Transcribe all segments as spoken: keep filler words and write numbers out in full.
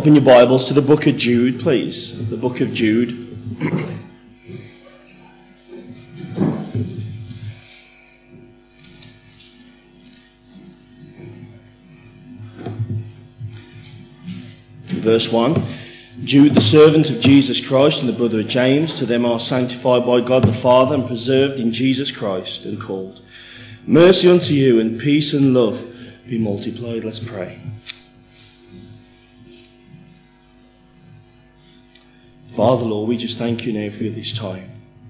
Open your Bibles to the book of Jude, please. The book of Jude. Verse one. Jude, the servant of Jesus Christ and the brother of James, to them are sanctified by God the Father and preserved in Jesus Christ and called. Mercy unto you and peace and love be multiplied. Let's pray. Father, Lord, we just thank you now for this time.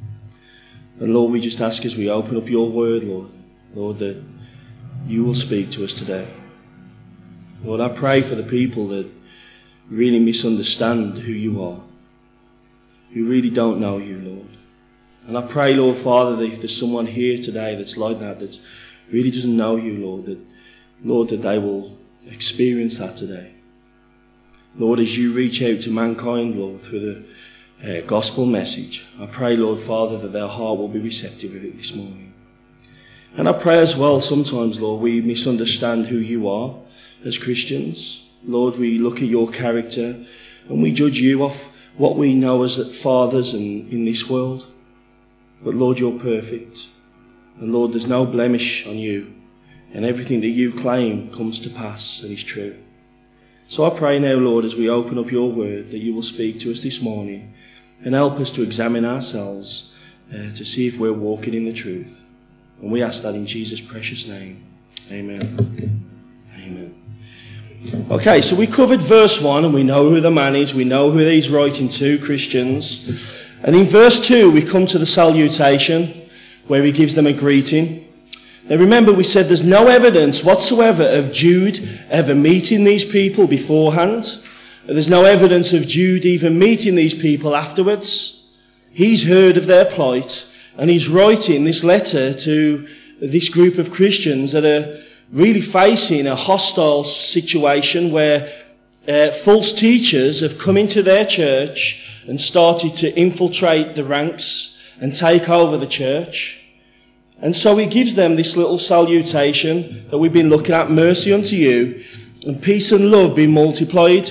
And Lord, we just ask as we open up your word, Lord, Lord, that you will speak to us today. Lord, I pray for the people that really misunderstand who you are, who really don't know you, Lord. And I pray, Lord, Father, that if there's someone here today that's like that, that really doesn't know you, Lord, that, Lord, that they will experience that today. Lord, as you reach out to mankind, Lord, through the uh, gospel message, I pray, Lord, Father, that their heart will be receptive of it this morning. And I pray as well, sometimes, Lord, we misunderstand who you are as Christians. Lord, we look at your character and we judge you off what we know as fathers and in this world. But Lord, you're perfect. And Lord, there's no blemish on you. And everything that you claim comes to pass and is true. So I pray now, Lord, as we open up your word, that you will speak to us this morning and help us to examine ourselves uh, to see if we're walking in the truth. And we ask that in Jesus' precious name. Amen. Amen. Okay, so we covered verse one and we know who the man is. We know who he's writing to, Christians. And in verse two, we come to the salutation where he gives them a greeting. Now remember, we said there's no evidence whatsoever of Jude ever meeting these people beforehand. There's no evidence of Jude even meeting these people afterwards. He's heard of their plight and he's writing this letter to this group of Christians that are really facing a hostile situation where uh, false teachers have come into their church and started to infiltrate the ranks and take over the church. And so he gives them this little salutation that we've been looking at, mercy unto you, and peace and love be multiplied.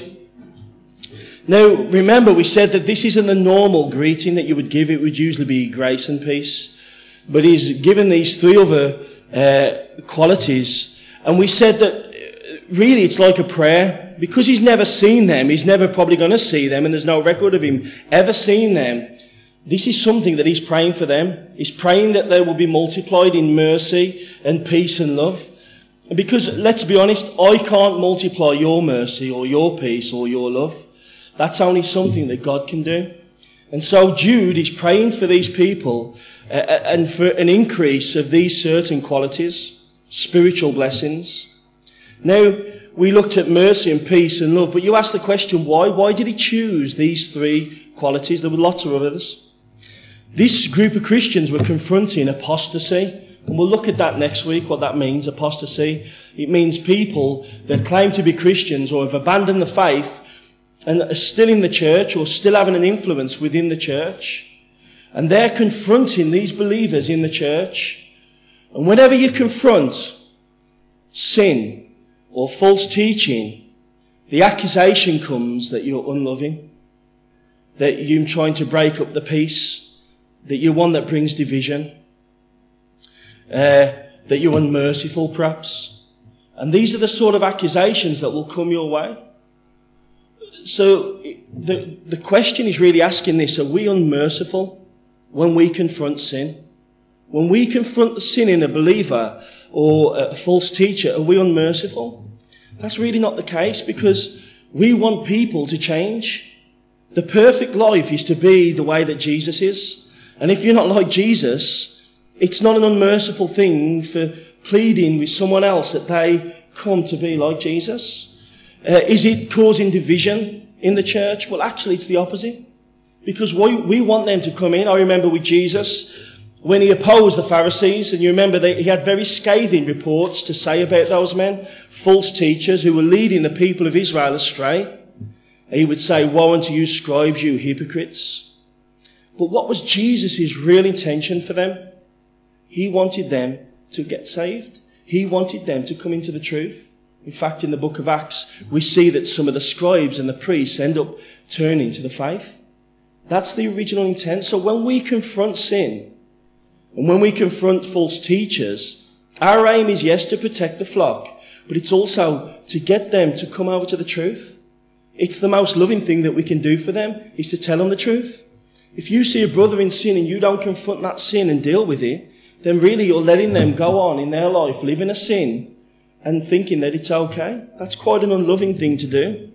Now, remember, we said that this isn't a normal greeting that you would give. It would usually be grace and peace. But he's given these three other uh, qualities. And we said that really it's like a prayer. Because he's never seen them, he's never probably going to see them, and there's no record of him ever seeing them. This is something that he's praying for them. He's praying that they will be multiplied in mercy and peace and love. And because, let's be honest, I can't multiply your mercy or your peace or your love. That's only something that God can do. And so Jude is praying for these people uh, and for an increase of these certain qualities, spiritual blessings. Now, we looked at mercy and peace and love, but you ask the question, why? Why did he choose these three qualities? There were lots of others. This group of Christians were confronting apostasy, and we'll look at that next week, what that means, apostasy. It means people that claim to be Christians or have abandoned the faith and are still in the church or still having an influence within the church. And they're confronting these believers in the church. And whenever you confront sin or false teaching, the accusation comes that you're unloving, that you're trying to break up the peace, that you're one that brings division, uh, that you're unmerciful perhaps. And these are the sort of accusations that will come your way. So the, the question is really asking this, are we unmerciful when we confront sin? When we confront the sin in a believer or a false teacher, are we unmerciful? That's really not the case, because we want people to change. The perfect life is to be the way that Jesus is. And if you're not like Jesus, it's not an unmerciful thing for pleading with someone else that they come to be like Jesus. Uh, is it causing division in the church? Well, actually, it's the opposite. Because we, we want them to come in. I remember with Jesus, when he opposed the Pharisees, and you remember that he had very scathing reports to say about those men, false teachers who were leading the people of Israel astray. He would say, woe unto you, scribes, you hypocrites. But what was Jesus' real intention for them? He wanted them to get saved. He wanted them to come into the truth. In fact, in the book of Acts, we see that some of the scribes and the priests end up turning to the faith. That's the original intent. So when we confront sin, and when we confront false teachers, our aim is, yes, to protect the flock, but it's also to get them to come over to the truth. It's the most loving thing that we can do for them, is to tell them the truth. If you see a brother in sin and you don't confront that sin and deal with it, then really you're letting them go on in their life, living a sin and thinking that it's okay. That's quite an unloving thing to do.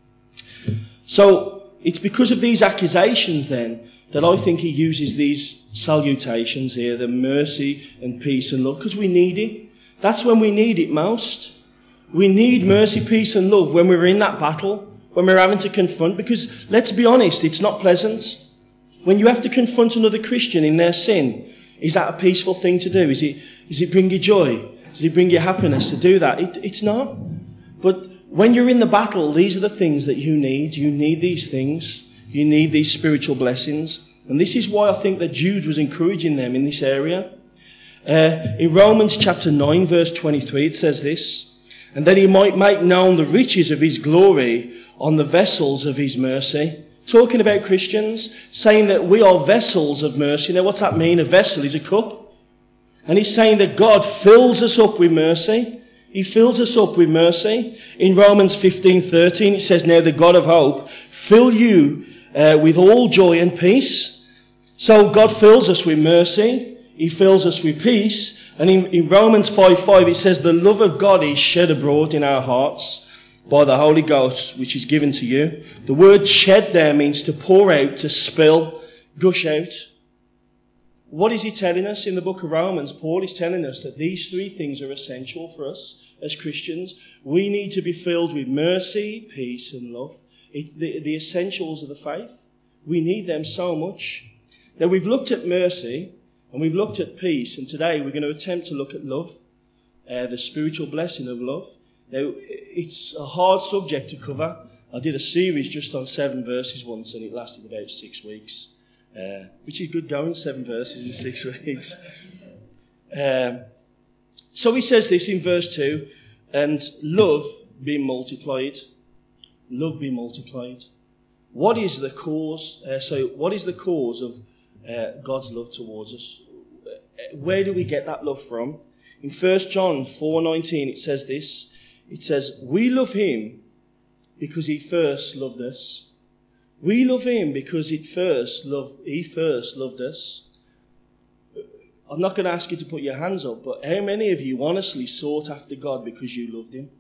So it's because of these accusations then that I think he uses these salutations here, the mercy and peace and love, because we need it. That's when we need it most. We need mercy, peace and love when we're in that battle, when we're having to confront, because let's be honest, it's not pleasant. When you have to confront another Christian in their sin, is that a peaceful thing to do? Is it, does it bring you joy? Does it bring you happiness to do that? It, it's not. But when you're in the battle, these are the things that you need. You need these things. You need these spiritual blessings. And this is why I think that Jude was encouraging them in this area. Uh, in Romans chapter nine, verse twenty-three, it says this, "And that he might make known the riches of his glory on the vessels of his mercy." Talking about Christians, saying that we are vessels of mercy. Now, what's that mean? A vessel is a cup. And he's saying that God fills us up with mercy. He fills us up with mercy. In Romans fifteen thirteen, it says, "Now the God of hope fill you uh, with all joy and peace." So God fills us with mercy. He fills us with peace. And in, in Romans five five, it says, "The love of God is shed abroad in our hearts by the Holy Ghost, which is given to you." The word shed there means to pour out, to spill, gush out. What is he telling us in the book of Romans? Paul is telling us that these three things are essential for us as Christians. We need to be filled with mercy, peace and love. It, the, the essentials of the faith. We need them so much. Now, we've looked at mercy and we've looked at peace, and today we're going to attempt to look at love, uh, the spiritual blessing of love. Now, it's a hard subject to cover. I did a series just on seven verses once, and it lasted about six weeks, uh, which is good going, seven verses in six weeks. Um, so he says this in verse two, "And love be multiplied." Love be multiplied. What is the cause? Uh, so, what is the cause of uh, God's love towards us? Where do we get that love from? In First John four nineteen, it says this. It says, "We love him because he first loved us." We love him because it first loved, he first loved us. I'm not going to ask you to put your hands up, but how many of you honestly sought after God because you loved him?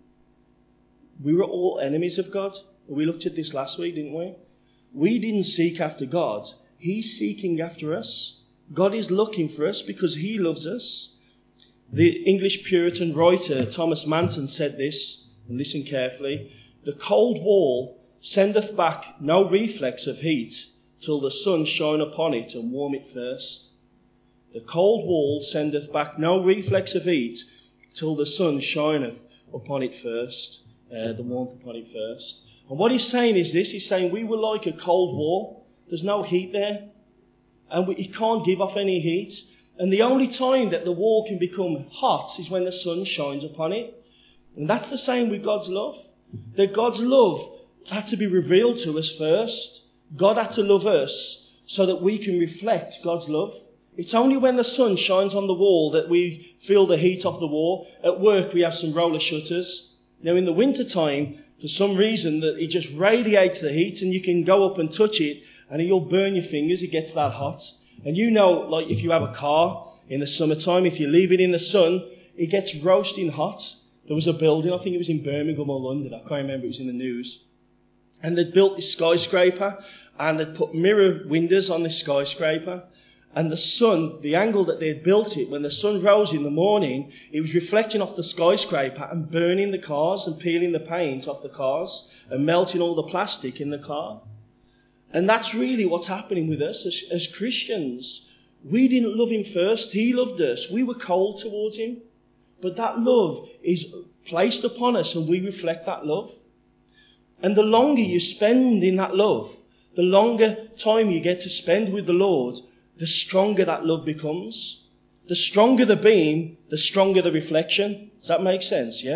We were all enemies of God. We looked at this last week, didn't we? We didn't seek after God. He's seeking after us. God is looking for us because he loves us. The English Puritan writer Thomas Manton said this, and listen carefully: "The cold wall sendeth back no reflex of heat till the sun shine upon it and warm it first." The cold wall sendeth back no reflex of heat till the sun shineth upon it first, uh, the warmth upon it first. And what he's saying is this: he's saying we were like a cold wall. There's no heat there, and we, it can't give off any heat. And the only time that the wall can become hot is when the sun shines upon it. And that's the same with God's love. That God's love had to be revealed to us first. God had to love us so that we can reflect God's love. It's only when the sun shines on the wall that we feel the heat of the wall. At work, we have some roller shutters. Now, in the winter time, for some reason, that it just radiates the heat, and you can go up and touch it, and you'll burn your fingers. It gets that hot. And you know, like if you have a car in the summertime, if you leave it in the sun, it gets roasting hot. There was a building, I think it was in Birmingham or London, I can't remember, it was in the news. And they'd built this skyscraper, and they'd put mirror windows on this skyscraper. And the sun, the angle that they'd built it, when the sun rose in the morning, it was reflecting off the skyscraper and burning the cars and peeling the paint off the cars and melting all the plastic in the car. And that's really what's happening with us as, as Christians. We didn't love him first. He loved us. We were cold towards him. But that love is placed upon us, and we reflect that love. And the longer you spend in that love, the longer time you get to spend with the Lord, the stronger that love becomes. The stronger the beam, the stronger the reflection. Does that make sense? Yeah?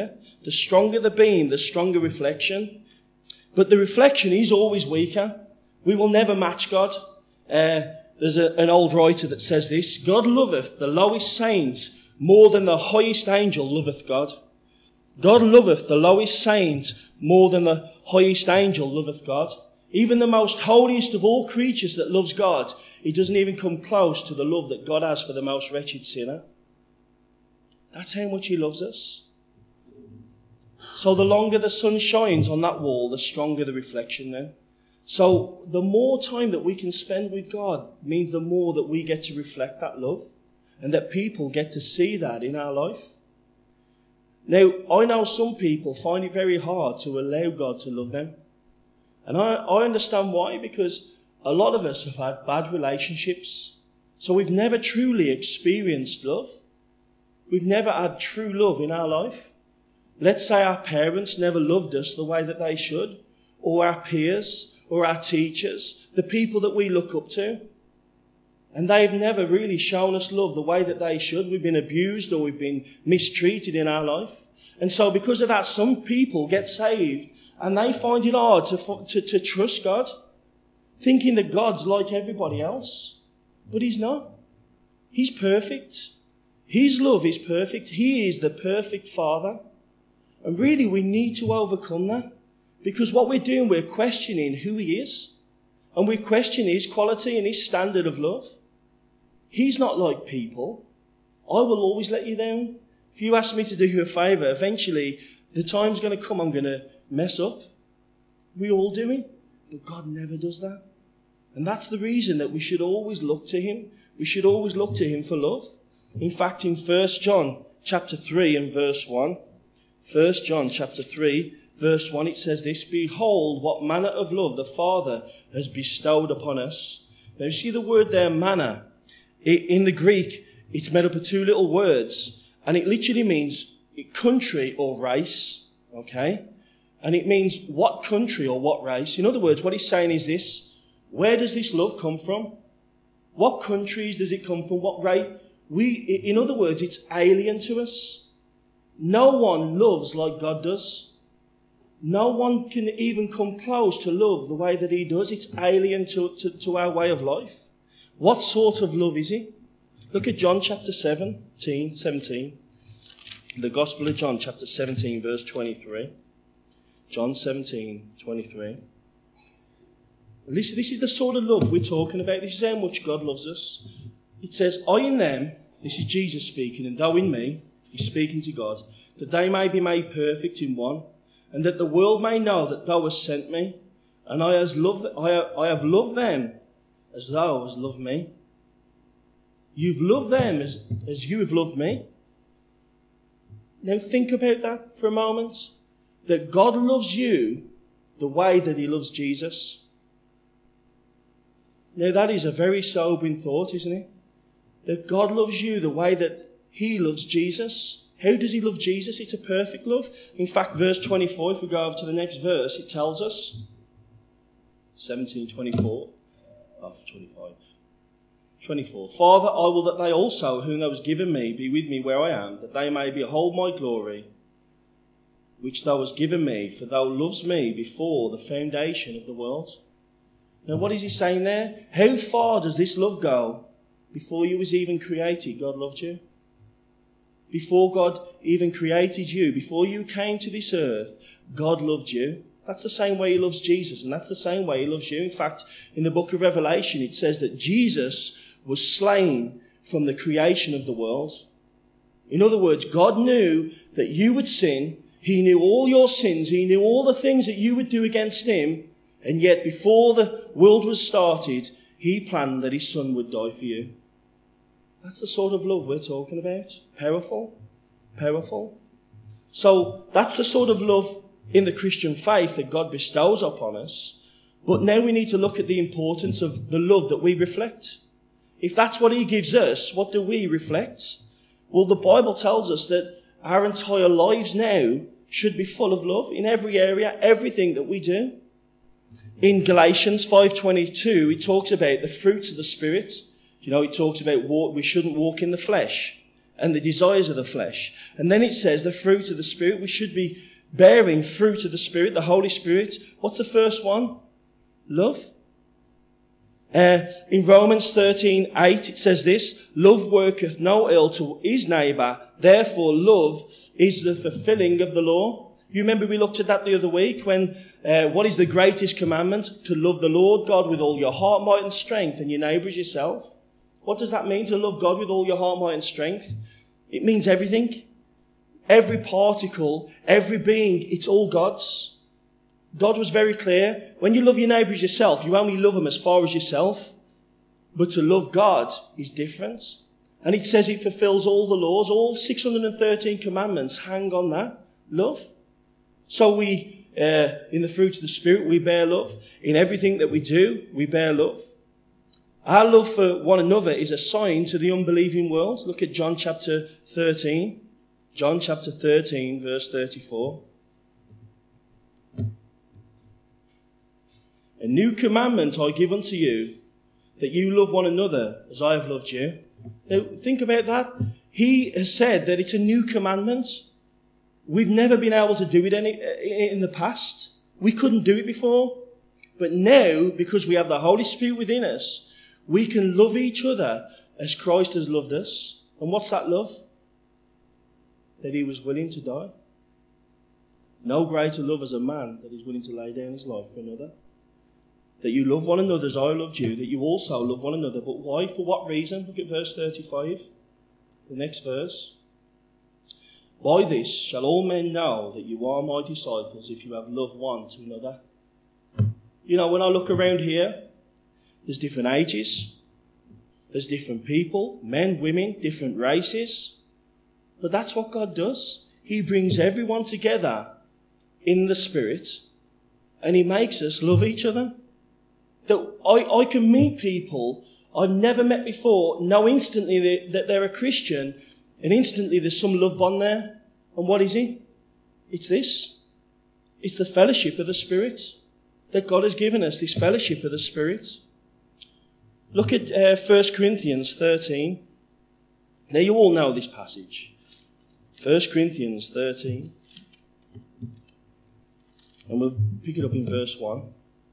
The stronger the beam, the stronger reflection. But the reflection is always weaker. We will never match God. Uh, there's a, an old writer that says this: God loveth the lowest saint more than the highest angel loveth God. God loveth the lowest saint more than the highest angel loveth God. Even the most holiest of all creatures that loves God, he doesn't even come close to the love that God has for the most wretched sinner. That's how much he loves us. So the longer the sun shines on that wall, the stronger the reflection then. So the more time that we can spend with God means the more that we get to reflect that love and that people get to see that in our life. Now, I know some people find it very hard to allow God to love them. And I, I understand why, because a lot of us have had bad relationships. So we've never truly experienced love. We've never had true love in our life. Let's say our parents never loved us the way that they should, or our peers, or our teachers, the people that we look up to. And they've never really shown us love the way that they should. We've been abused or we've been mistreated in our life. And so because of that, some people get saved and they find it hard to, to, to trust God, thinking that God's like everybody else. But he's not. He's perfect. His love is perfect. He is the perfect Father. And really we need to overcome that. Because what we're doing, we're questioning who he is. And we question his quality and his standard of love. He's not like people. I will always let you down. If you ask me to do you a favour, eventually the time's going to come I'm going to mess up. We all do it. But God never does that. And that's the reason that we should always look to him. We should always look to him for love. In fact, in First John chapter three and verse one, First John chapter three, verse one, it says this: Behold, what manner of love the Father has bestowed upon us. Now, you see the word there, manner. In the Greek, it's made up of two little words, and it literally means country or race, okay? And it means what country or what race. In other words, what he's saying is this: where does this love come from? What countries does it come from? What race? We, in other words, it's alien to us. No one loves like God does. No one can even come close to love the way that he does. It's alien to, to, to our way of life. What sort of love is it? Look at John chapter seventeen, seventeen. The Gospel of John chapter seventeen, verse twenty-three. John seventeen, twenty-three. This, this is the sort of love we're talking about. This is how much God loves us. It says, I in them, this is Jesus speaking, and thou in me, he's speaking to God, that they may be made perfect in one, and that the world may know that thou hast sent me, and I, has loved, I, have, I have loved them as thou hast loved me. You've loved them as, as you have loved me. Now think about that for a moment. That God loves you the way that he loves Jesus. Now that is a very sobering thought, isn't it? That God loves you the way that he loves Jesus. How does he love Jesus? It's a perfect love. In fact, verse twenty-four, if we go over to the next verse, it tells us, seventeen twenty-four, of twenty-five, twenty-four, Father, I will that they also, whom thou hast given me, be with me where I am, that they may behold my glory, which thou hast given me, for thou lovest me before the foundation of the world. Now what is he saying there? How far does this love go? Before you was even created, God loved you. Before God even created you, before you came to this earth, God loved you. That's the same way he loves Jesus, and that's the same way he loves you. In fact, in the book of Revelation, it says that Jesus was slain from the creation of the world. In other words, God knew that you would sin. He knew all your sins. He knew all the things that you would do against him. And yet, before the world was started, he planned that his son would die for you. That's the sort of love we're talking about. Powerful. Powerful. So that's the sort of love in the Christian faith that God bestows upon us. But now we need to look at the importance of the love that we reflect. If that's what he gives us, what do we reflect? Well, the Bible tells us that our entire lives now should be full of love in every area, everything that we do. In Galatians five twenty-two, it talks about the fruits of the Spirit. You know, it talks about walk, we shouldn't walk in the flesh. and the desires of the flesh. And then it says the fruit of the Spirit. We should be bearing fruit of the Spirit, the Holy Spirit. What's the first one? Love. Uh, in Romans thirteen eight, it says this: love worketh no ill to his neighbour, therefore love is the fulfilling of the law. You remember we looked at that the other week when, uh, what is the greatest commandment? To love the Lord God with all your heart, might and strength, and your neighbour as yourself. What does that mean, to love God with all your heart, might and strength? It means everything. Every particle, every being, it's all God's. God was very clear. When you love your neighbour as yourself, you only love him as far as yourself. But to love God is different. And it says it fulfills all the laws. All six hundred thirteen commandments hang on that. Love. So we, uh, in the fruit of the Spirit, we bear love. In everything that we do, we bear love. Our love for one another is a sign to the unbelieving world. Look at John chapter thirteen. John chapter thirteen, verse thirty-four. A new commandment I give unto you, that you love one another as I have loved you. Now, think about that. He has said that it's a new commandment. We've never been able to do it any, in the past. We couldn't do it before. But now, because we have the Holy Spirit within us, we can love each other as Christ has loved us. And what's that love? That he was willing to die. No greater love as a man that is willing to lay down his life for another. That you love one another as I loved you, that you also love one another. But why? For what reason? Look at verse thirty-five. The next verse. By this shall all men know that you are my disciples, if you have love one to another. You know, when I look around here, there's different ages. There's different people, men, women, different races. But that's what God does. He brings everyone together in the Spirit, and he makes us love each other. That I, I can meet people I've never met before, know instantly that, that they're a Christian, and instantly there's some love bond there. And what is it? It's this. It's the fellowship of the Spirit. That God has given us, this fellowship of the Spirit. Look at uh, First Corinthians thirteen. Now you all know this passage. First Corinthians thirteen. And we'll pick it up in verse one.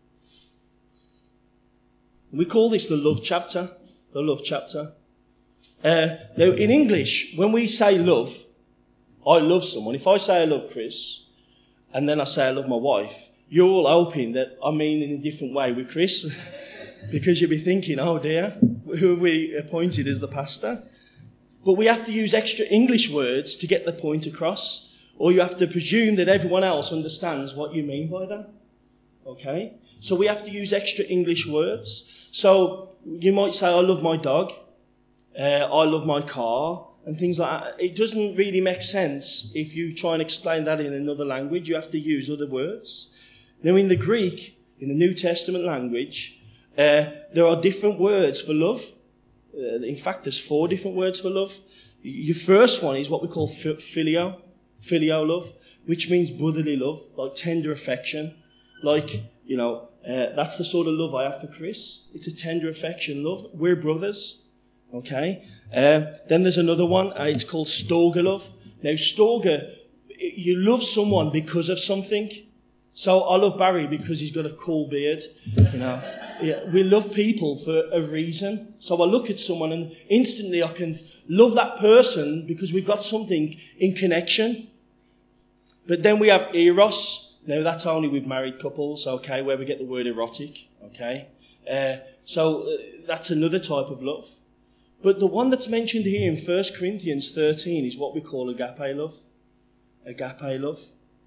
We call this the love chapter. The love chapter. Uh, now, in English, when we say love, I love someone. If I say I love Chris, and then I say I love my wife, you're all hoping that I mean in a different way with Chris. Because you'll be thinking, oh dear, who have we appointed as the pastor? But we have to use extra English words to get the point across. Or you have to presume that everyone else understands what you mean by that. Okay? So we have to use extra English words. So you might say, I love my dog. Uh, I love my car. And things like that. It doesn't really make sense if you try and explain that in another language. You have to use other words. Now in the Greek, in the New Testament language, uh, there are different words for love. Uh, in fact, there's four different words for love. Your first one is what we call phileo, phileo love, which means brotherly love, like tender affection. Like, you know, uh, that's the sort of love I have for Chris. It's a tender affection love. We're brothers. Okay? Uh, then there's another one. Uh, it's called storge love. Now, storge, you love someone because of something. So I love Barry because he's got a cool beard, you know. Yeah, we love people for a reason. So I look at someone and instantly I can love that person because we've got something in connection. But then we have eros. Now that's only with married couples, okay, where we get the word erotic, okay. Uh, so uh, that's another type of love. But the one that's mentioned here in First Corinthians thirteen is what we call agape love. Agape love.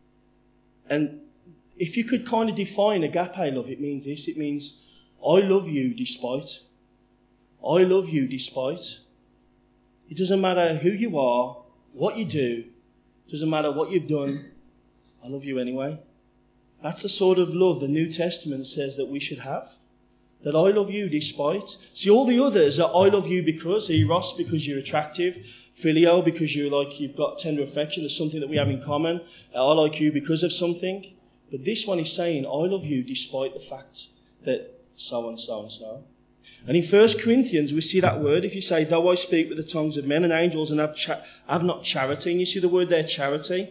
And if you could kind of define agape love, it means this. It means, I love you despite. I love you despite. It doesn't matter who you are, what you do. It doesn't matter what you've done. I love you anyway. That's the sort of love the New Testament says that we should have. That I love you despite. See, all the others are I love you because, eros, because you're attractive. Phileo, because you're like, you've got tender affection. There's something that we have in common. I like you because of something. But this one is saying, I love you despite the fact that so and so and so. And in First Corinthians, we see that word. If you say, though I speak with the tongues of men and angels and have, cha- have not charity, and you see the word there, charity.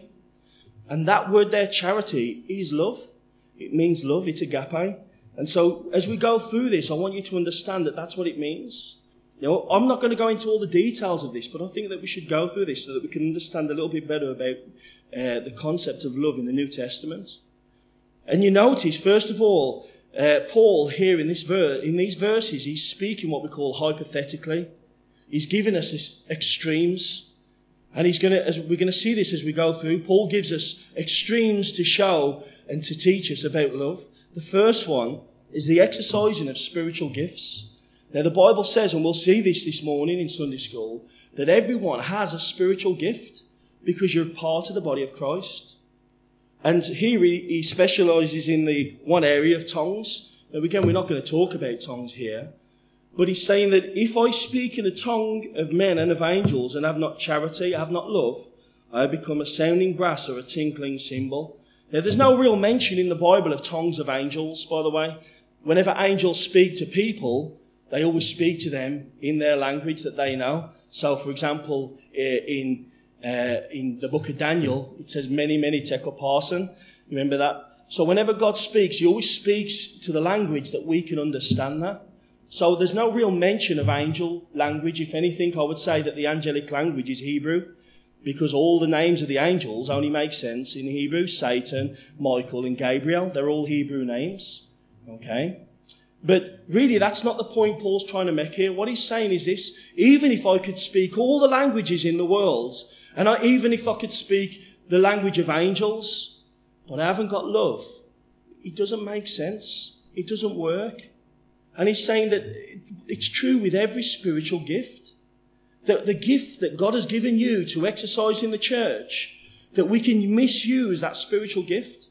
And that word there, charity, is love. It means love. It's agape. And so as we go through this, I want you to understand that that's what it means. You know, I'm not going to go into all the details of this, but I think that we should go through this so that we can understand a little bit better about uh, the concept of love in the New Testament. And you notice, first of all, uh, Paul here in this ver- in these verses, he's speaking what we call hypothetically. He's giving us this extremes. And he's going to, as we're going to see this as we go through, Paul gives us extremes to show and to teach us about love. The first one is the exercising of spiritual gifts. Now, the Bible says, and we'll see this this morning in Sunday school, that everyone has a spiritual gift because you're part of the body of Christ. And here he, he specialises in the one area of tongues. Now, again, we're not going to talk about tongues here. But he's saying that if I speak in the tongue of men and of angels and have not charity, have not love, I become a sounding brass or a tinkling cymbal. Now, there's no real mention in the Bible of tongues of angels, by the way. Whenever angels speak to people, they always speak to them in their language that they know. So, for example, in uh, in the book of Daniel, it says, many, many tekoparson. Remember that? So whenever God speaks, he always speaks to the language that we can understand that. So there's no real mention of angel language. If anything, I would say that the angelic language is Hebrew, because all the names of the angels only make sense in Hebrew. Satan, Michael and Gabriel, they're all Hebrew names. Okay? But really, that's not the point Paul's trying to make here. What he's saying is this: even if I could speak all the languages in the world, and I, even if I could speak the language of angels, but I haven't got love, it doesn't make sense. It doesn't work. And he's saying that it's true with every spiritual gift. That the gift that God has given you to exercise in the church, that we can misuse that spiritual gift.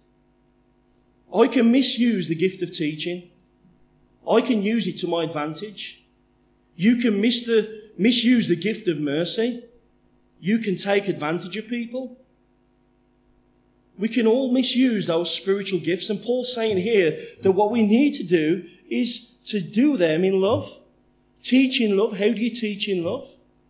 I can misuse the gift of teaching. I can use it to my advantage. You can miss the, misuse the gift of mercy. You can take advantage of people. We can all misuse those spiritual gifts. And Paul's saying here that what we need to do is to do them in love. Teach in love. How do you teach in love?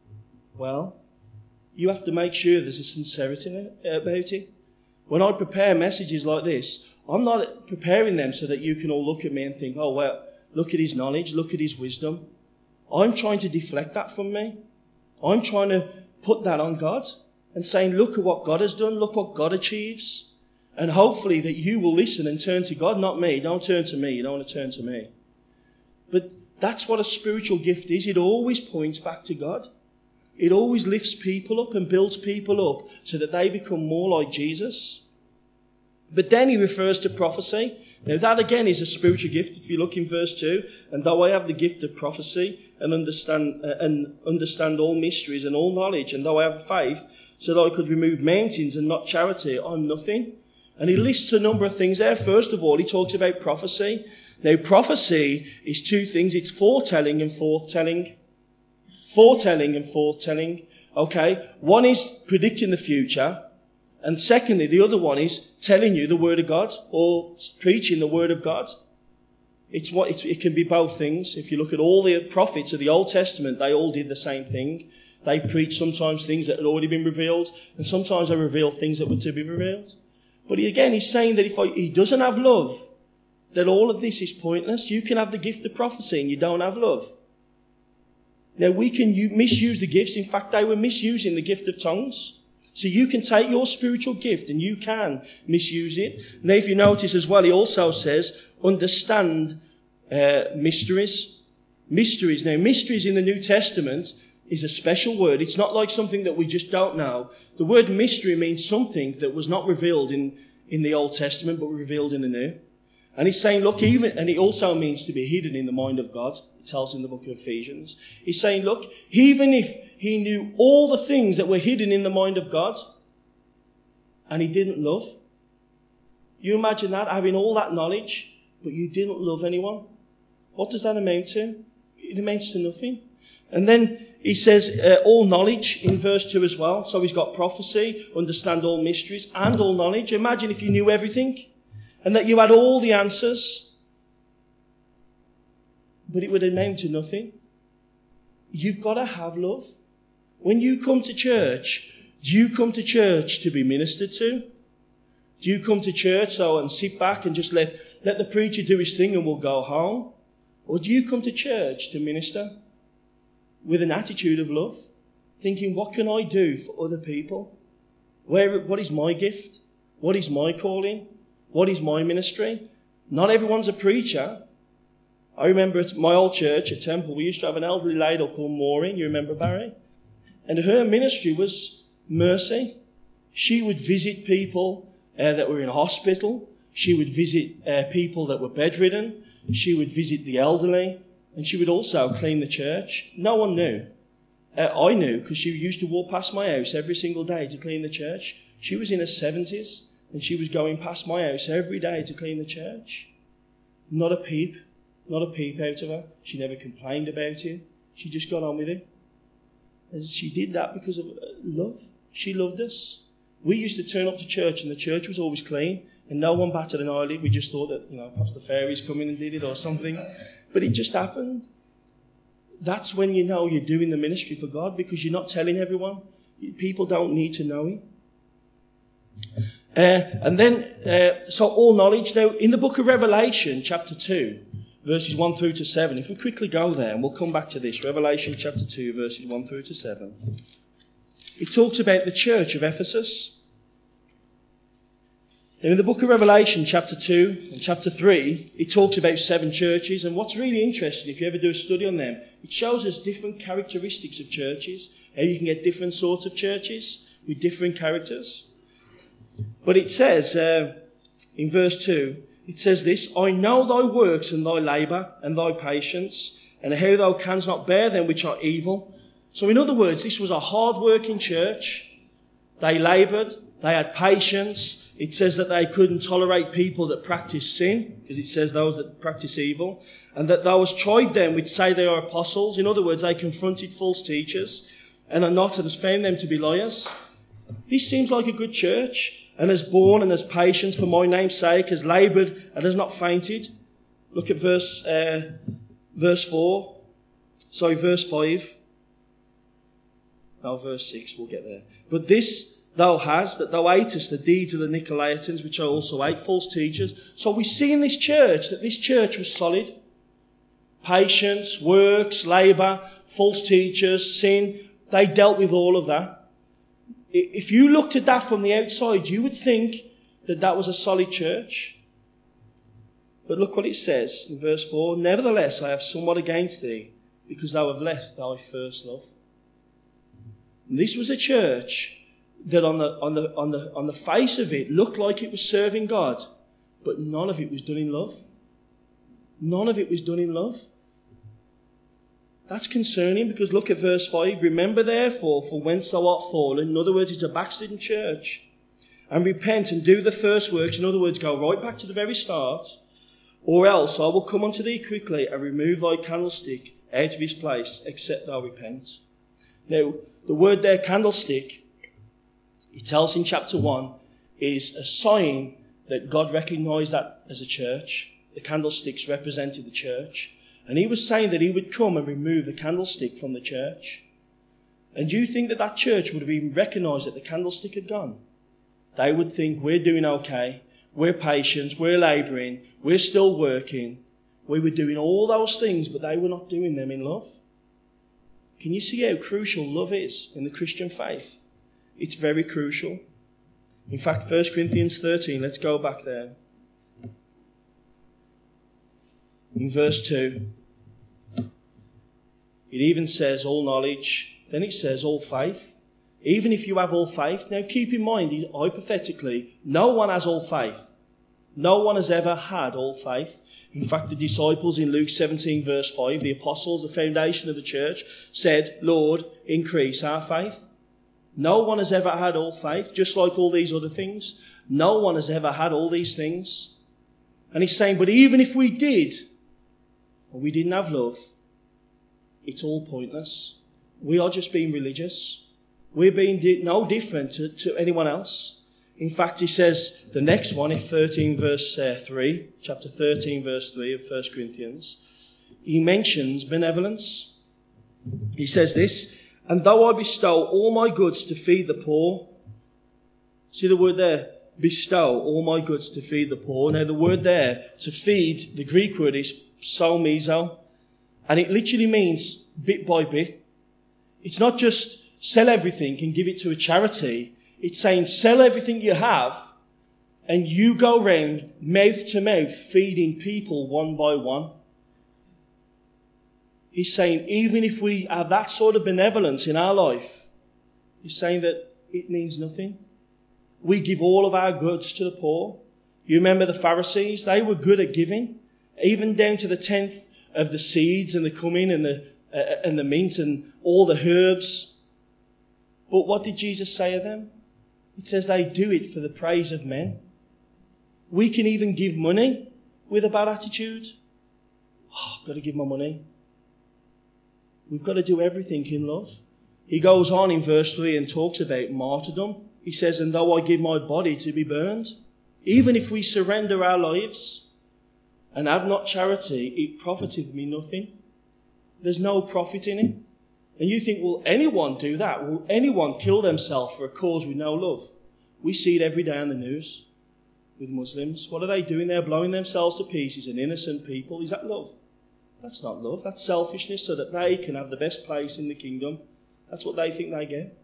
Well, you have to make sure there's a sincerity about it. When I prepare messages like this, I'm not preparing them so that you can all look at me and think, oh, well, look at his knowledge, look at his wisdom. I'm trying to deflect that from me. I'm trying to put that on God and saying, look at what God has done, look what God achieves. And hopefully that you will listen and turn to God, not me. Don't turn to me. You don't want to turn to me. But that's what a spiritual gift is. It always points back to God. It always lifts people up and builds people up so that they become more like Jesus. But then he refers to prophecy. Now that again is a spiritual gift. If you look in verse two, and though I have the gift of prophecy and understand uh, and understand all mysteries and all knowledge, and though I have faith so that I could remove mountains and not charity, I'm nothing. And he lists a number of things there. First of all, he talks about prophecy. Now prophecy is two things. It's foretelling and forthtelling. Foretelling and forthtelling. Okay. One is predicting the future. And secondly, the other one is telling you the word of God or preaching the word of God. It's what it's, it can be both things. If you look at all the prophets of the Old Testament, they all did the same thing. They preached sometimes things that had already been revealed, and sometimes they revealed things that were to be revealed. But he, again, he's saying that if I, he doesn't have love, that all of this is pointless. You can have the gift of prophecy and you don't have love. Now, we can u- misuse the gifts. In fact, they were misusing the gift of tongues. So you can take your spiritual gift and you can misuse it. Now, if you notice as well, he also says, understand uh, mysteries. Mysteries. Now, mysteries in the New Testament is a special word. It's not like something that we just don't know. The word mystery means something that was not revealed in, in the Old Testament, but revealed in the New. And he's saying, look, even, and it also means to be hidden in the mind of God. It tells in the book of Ephesians. He's saying, look, even if he knew all the things that were hidden in the mind of God, and he didn't love, you imagine that, having all that knowledge, but you didn't love anyone. What does that amount to? It amounts to nothing. And then he says uh, all knowledge in verse two as well. So he's got prophecy, understand all mysteries, and all knowledge. Imagine if you knew everything and that you had all the answers, but it would amount to nothing. You've got to have love. When you come to church, do you come to church to be ministered to? Do you come to church so and sit back and just let, let the preacher do his thing and we'll go home? Or do you come to church to minister with an attitude of love, thinking, what can I do for other people? Where, what is my gift? What is my calling? What is my ministry? Not everyone's a preacher. I remember at my old church at Temple, we used to have an elderly lady called Maureen. You remember, Barry? And her ministry was mercy. She would visit people uh, that were in hospital. She would visit uh, people that were bedridden. She would visit the elderly. And she would also clean the church. No one knew. Uh, I knew because she used to walk past my house every single day to clean the church. She was in her seventies and she was going past my house every day to clean the church. Not a peep. Not a peep out of her. She never complained about it. She just got on with it. And she did that because of love. She loved us. We used to turn up to church and the church was always clean and no one batted an eyelid. We just thought that, you know, perhaps the fairies come in and did it or something. But it just happened. That's when you know you're doing the ministry for God, because you're not telling everyone. People don't need to know it. Uh, and then, uh, so all knowledge. Now, in the book of Revelation, chapter two, verses one through to seven, if we quickly go there, and we'll come back to this, Revelation chapter two, verses one through to seven. It talks about the church of Ephesus. Now, in the book of Revelation, chapter two and chapter three, it talks about seven churches. And what's really interesting, if you ever do a study on them, it shows us different characteristics of churches, how you can get different sorts of churches with different characters. But it says, uh, in verse two, it says this, I know thy works and thy labour and thy patience, and how thou canst not bear them which are evil. So in other words, this was a hard-working church. They laboured, they had patience. It says that they couldn't tolerate people that practice sin, because it says those that practice evil, and that thou hast tried them which say they are apostles. In other words, they confronted false teachers and are not, and has found them to be liars. This seems like a good church, and has borne and has patience for my name's sake, has laboured and has not fainted. Look at verse uh, verse four. Sorry, verse five. No, verse six, we'll get there. But this thou hast, that thou hatest the deeds of the Nicolaitans, which I also hate, false teachers. So we see in this church that this church was solid. Patience, works, labour, false teachers, sin. They dealt with all of that. If you looked at that from the outside, you would think that that was a solid church. But look what it says in verse four. Nevertheless, I have somewhat against thee, because thou hast left thy first love. And this was a church that on the, on the, on the, on the face of it looked like it was serving God, but none of it was done in love. None of it was done in love. That's concerning, because look at verse five. Remember therefore from whence thou art fallen. In other words, it's a backslidden church. And repent and do the first works. In other words, go right back to the very start. Or else I will come unto thee quickly and remove thy candlestick out of his place, except thou repent. Now, the word there, candlestick, it tells in chapter one, is a sign that God recognised that as a church. The candlesticks represented the church. And he was saying that he would come and remove the candlestick from the church. And do you think that that church would have even recognised that the candlestick had gone? They would think, we're doing okay, we're patient, we're labouring, we're still working. We were doing all those things, but they were not doing them in love. Can you see how crucial love is in the Christian faith? It's very crucial. In fact, First Corinthians thirteen, let's go back there. In verse two, it even says all knowledge. Then it says all faith. Even if you have all faith. Now keep in mind, hypothetically, no one has all faith. No one has ever had all faith. In fact, the disciples in Luke seventeen verse five, the apostles, the foundation of the church, said, Lord, increase our faith. No one has ever had all faith, just like all these other things. No one has ever had all these things. And he's saying, but even if we did, or we didn't have love, it's all pointless. We are just being religious. We're being di- no different to, to anyone else. In fact, he says the next one in thirteen verse uh, three, chapter thirteen verse three of First Corinthians, he mentions benevolence. He says this, and though I bestow all my goods to feed the poor, see the word there, bestow all my goods to feed the poor. Now the word there, to feed, the Greek word is psalmizo, and it literally means bit by bit. It's not just sell everything and give it to a charity. It's saying sell everything you have and you go round mouth to mouth feeding people one by one. He's saying even if we have that sort of benevolence in our life, he's saying that it means nothing. We give all of our goods to the poor. You remember the Pharisees? They were good at giving, even down to the tenth of the seeds and the cumin and the uh, and the mint and all the herbs. But what did Jesus say of them? It says they do it for the praise of men. We can even give money with a bad attitude. Oh, I've got to give my money. We've got to do everything in love. He goes on in verse three and talks about martyrdom. He says, and though I give my body to be burned, even if we surrender our lives and have not charity, it profiteth me nothing. There's no profit in it. And you think, will anyone do that? Will anyone kill themselves for a cause with no love? We see it every day on the news with Muslims. What are they doing? They're blowing themselves to pieces and innocent people. Is that love? That's not love. That's selfishness so that they can have the best place in the kingdom. That's what they think they get.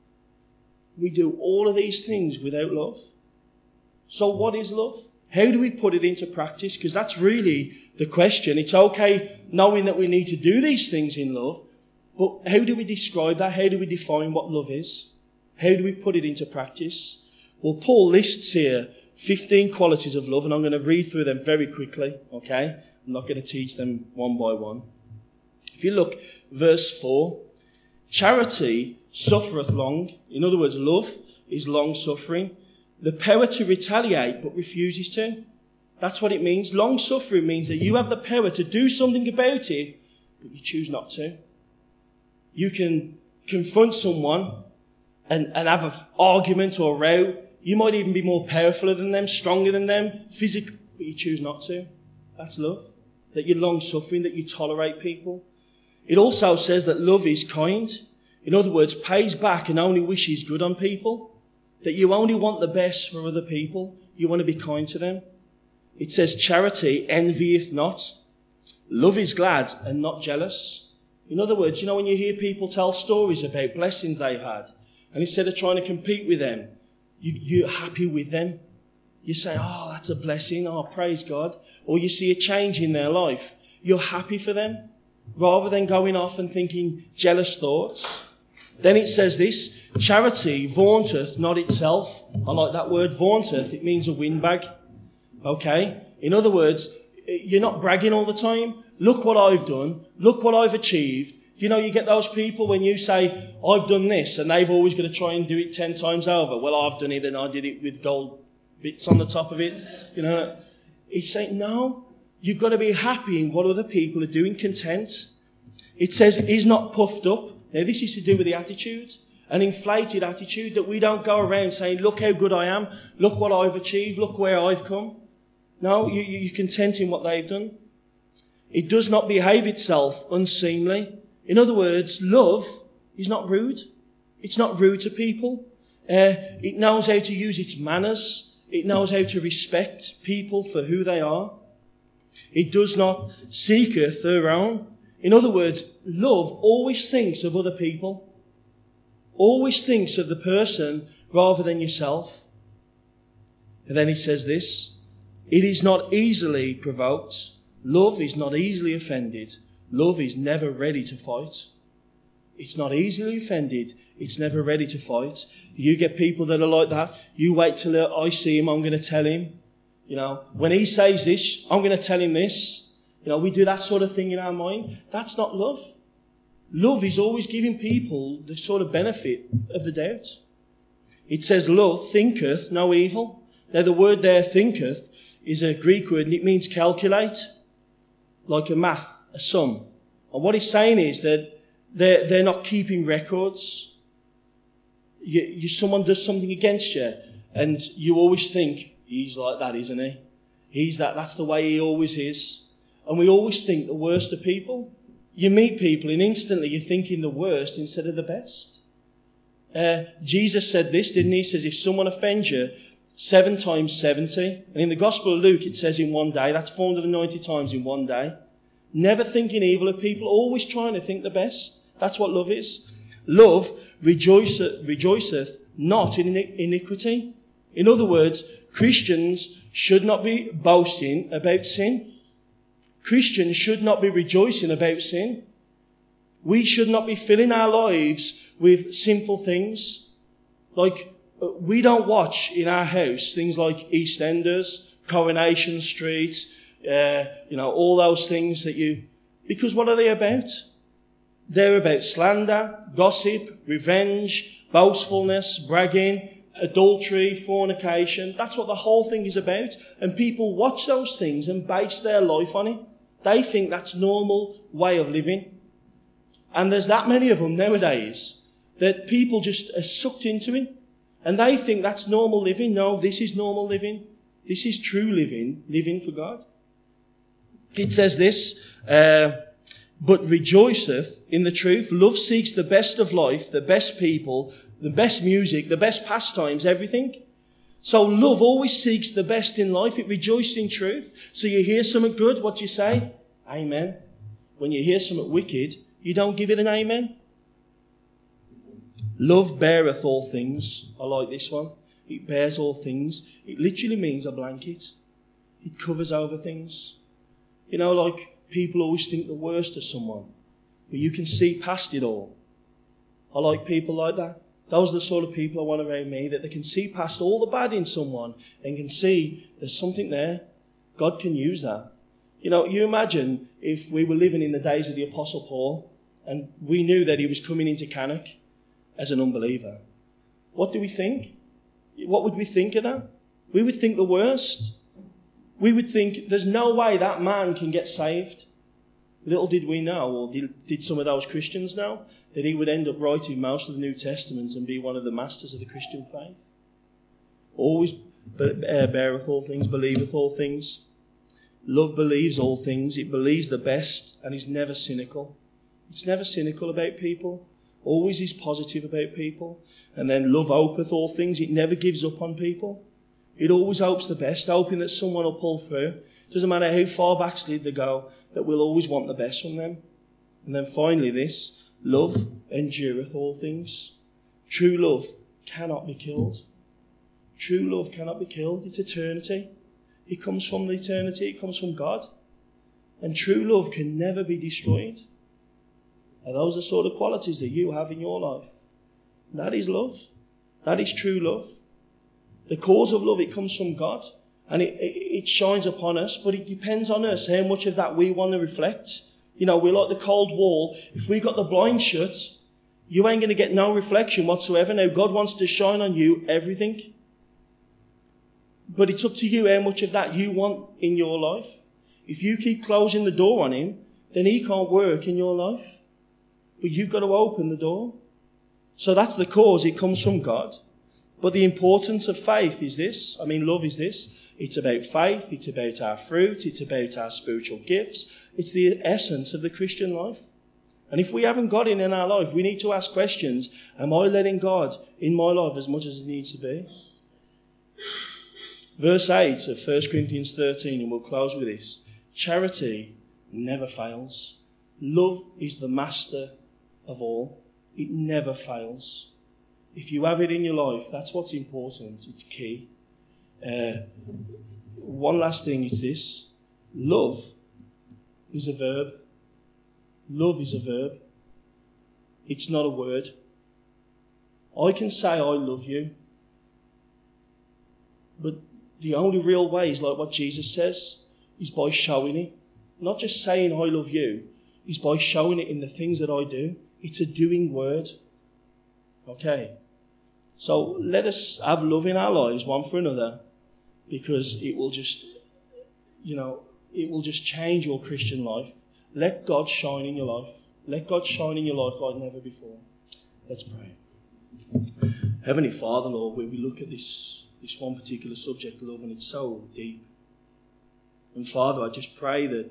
We do all of these things without love. So what is love? How do we put it into practice? Because that's really the question. It's okay knowing that we need to do these things in love, but how do we describe that? How do we define what love is? How do we put it into practice? Well, Paul lists here fifteen qualities of love, and I'm going to read through them very quickly, okay? I'm not going to teach them one by one. If you look, verse four, charity suffereth long. In other words, love is long-suffering. The power to retaliate but refuses to. That's what it means. Long-suffering means that you have the power to do something about it, but you choose not to. You can confront someone and, and have an argument or a row. You might even be more powerful than them, stronger than them, physically, but you choose not to. That's love. That you're long-suffering, that you tolerate people. It also says that love is kind. In other words, pays back and only wishes good on people. That you only want the best for other people. You want to be kind to them. It says charity envieth not. Love is glad and not jealous. In other words, you know when you hear people tell stories about blessings they've had, and instead of trying to compete with them, you, you're happy with them. You say, oh, that's a blessing. Oh, praise God. Or you see a change in their life. You're happy for them rather than going off and thinking jealous thoughts. Then it says this, charity vaunteth not itself. I like that word, vaunteth. It means a windbag. Okay? In other words, you're not bragging all the time. Look what I've done. Look what I've achieved. You know, you get those people when you say, I've done this, and they've always got to try and do it ten times over. Well, I've done it and I did it with gold bits on the top of it. You know, it's saying, no, you've got to be happy in what other people are doing, content. It says, he's not puffed up. Now, this is to do with the attitude, an inflated attitude that we don't go around saying, look how good I am, look what I've achieved, look where I've come. No, you, you're content in what they've done. It does not behave itself unseemly. In other words, love is not rude. It's not rude to people. Uh, it knows how to use its manners. It knows how to respect people for who they are. It does not seeketh their own. In other words, love always thinks of other people. Always thinks of the person rather than yourself. And then he says this, it is not easily provoked. Love is not easily offended. Love is never ready to fight. It's not easily offended. It's never ready to fight. You get people that are like that. You wait till I see him, I'm going to tell him. You know, when he says this, I'm going to tell him this. You know, we do that sort of thing in our mind. That's not love. Love is always giving people the sort of benefit of the doubt. It says, love thinketh no evil. Now, the word there, thinketh, is a Greek word, and it means calculate, like a math, a sum. And what he's saying is that they're, they're not keeping records. You, you, someone does something against you, and you always think, he's like that, isn't he? He's that, that's the way he always is. And we always think the worst of people. You meet people and instantly you're thinking the worst instead of the best. Uh, Jesus said this, didn't he? He says, if someone offends you, seven times seventy. And in the Gospel of Luke, it says in one day. That's four hundred ninety times in one day. Never thinking evil of people, always trying to think the best. That's what love is. Love rejoiceth, rejoiceth not in iniquity. In other words, Christians should not be boasting about sin. Christians should not be rejoicing about sin. We should not be filling our lives with sinful things. Like, we don't watch in our house things like EastEnders, Coronation Street, uh, you know, all those things that you... Because what are they about? They're about slander, gossip, revenge, boastfulness, bragging, adultery, fornication. That's what the whole thing is about. And people watch those things and base their life on it. They think that's normal way of living. And there's that many of them nowadays that people just are sucked into it. And they think that's normal living. No, this is normal living. This is true living, living for God. It says this, uh, but rejoiceth in the truth. Love seeks the best of life, the best people, the best music, the best pastimes, everything. So love always seeks the best in life. It rejoices in truth. So you hear something good, what do you say? Amen. When you hear something wicked, you don't give it an amen. Love beareth all things. I like this one. It bears all things. It literally means a blanket. It covers over things. You know, like people always think the worst of someone, but you can see past it all. I like people like that. Those are the sort of people I want around me, that they can see past all the bad in someone and can see there's something there. God can use that. You know, you imagine if we were living in the days of the Apostle Paul and we knew that he was coming into Cannock as an unbeliever. What do we think? What would we think of that? We would think the worst. We would think there's no way that man can get saved. Little did we know, or did, did some of those Christians know, that he would end up writing most of the New Testament and be one of the masters of the Christian faith. Always beareth all things, believeth all things. Love believes all things. It believes the best and is never cynical. It's never cynical about people. Always is positive about people. And then love hopeth all things. It never gives up on people. It always hopes the best, hoping that someone will pull through. Doesn't matter how far backslid they go, that we'll always want the best from them. And then finally this, love endureth all things. True love cannot be killed. True love cannot be killed. It's eternity. It comes from the eternity. It comes from God. And true love can never be destroyed. And those are the sort of qualities that you have in your life. That is love. That is true love. The cause of love, it comes from God. And it, it, it shines upon us, but it depends on us how much of that we want to reflect. You know, we're like the cold wall. If we got the blind shut, you ain't going to get no reflection whatsoever. Now, God wants to shine on you everything. But it's up to you how much of that you want in your life. If you keep closing the door on him, then he can't work in your life. But you've got to open the door. So that's the cause. It comes from God. But the importance of faith is this. I mean, love is this. It's about faith. It's about our fruit. It's about our spiritual gifts. It's the essence of the Christian life. And if we haven't got it in our life, we need to ask questions. Am I letting God in my life as much as it needs to be? Verse eight of First Corinthians thirteen, and we'll close with this. Charity never fails. Love is the master of all. It never fails. If you have it in your life, that's what's important. It's key. Uh, one last thing is this. Love is a verb. Love is a verb. It's not a word. I can say I love you, but the only real way is like what Jesus says, is by showing it. Not just saying I love you, is by showing it in the things that I do. It's a doing word. Okay. So let us have love in our lives, one for another, because it will just, you know, it will just change your Christian life. Let God shine in your life. Let God shine in your life like never before. Let's pray. Heavenly Father, Lord, when we look at this, this one particular subject, love, and it's so deep. And Father, I just pray that,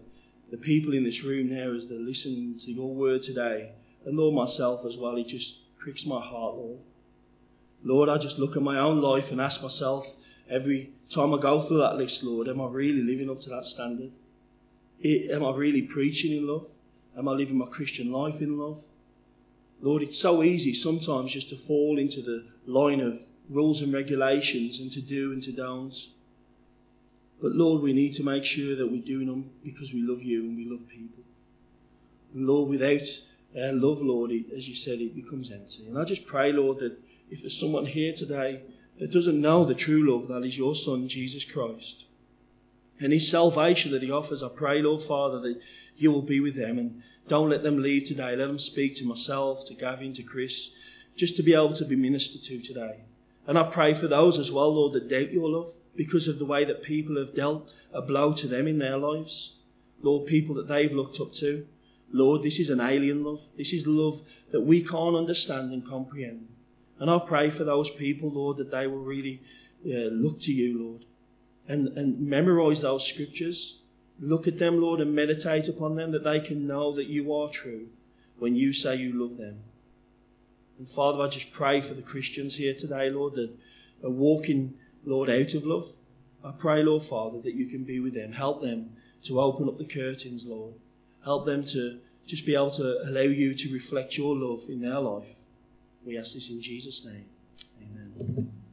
the people in this room now as they're listening to your word today, and Lord, myself as well, it just pricks my heart, Lord. Lord, I just look at my own life and ask myself every time I go through that list, Lord, am I really living up to that standard? Am I really preaching in love? Am I living my Christian life in love? Lord, it's so easy sometimes just to fall into the line of rules and regulations and to do and to don't. But Lord, we need to make sure that we're doing them because we love you and we love people. And Lord, without uh, love, Lord, it, as you said, it becomes empty. And I just pray, Lord, that if there's someone here today that doesn't know the true love that is your Son, Jesus Christ, and his salvation that he offers, I pray, Lord Father, that you will be with them and don't let them leave today. Let them speak to myself, to Gavin, to Chris, just to be able to be ministered to today. And I pray for those as well, Lord, that doubt your love because of the way that people have dealt a blow to them in their lives. Lord, people that they've looked up to. Lord, this is an alien love. This is love that we can't understand and comprehend. And I pray for those people, Lord, that they will really uh, look to you, Lord, and, and memorise those scriptures. Look at them, Lord, and meditate upon them, that they can know that you are true when you say you love them. And Father, I just pray for the Christians here today, Lord, that are walking, Lord, out of love. I pray, Lord Father, that you can be with them. Help them to open up the curtains, Lord. Help them to just be able to allow you to reflect your love in their life. We ask this in Jesus' name. Amen.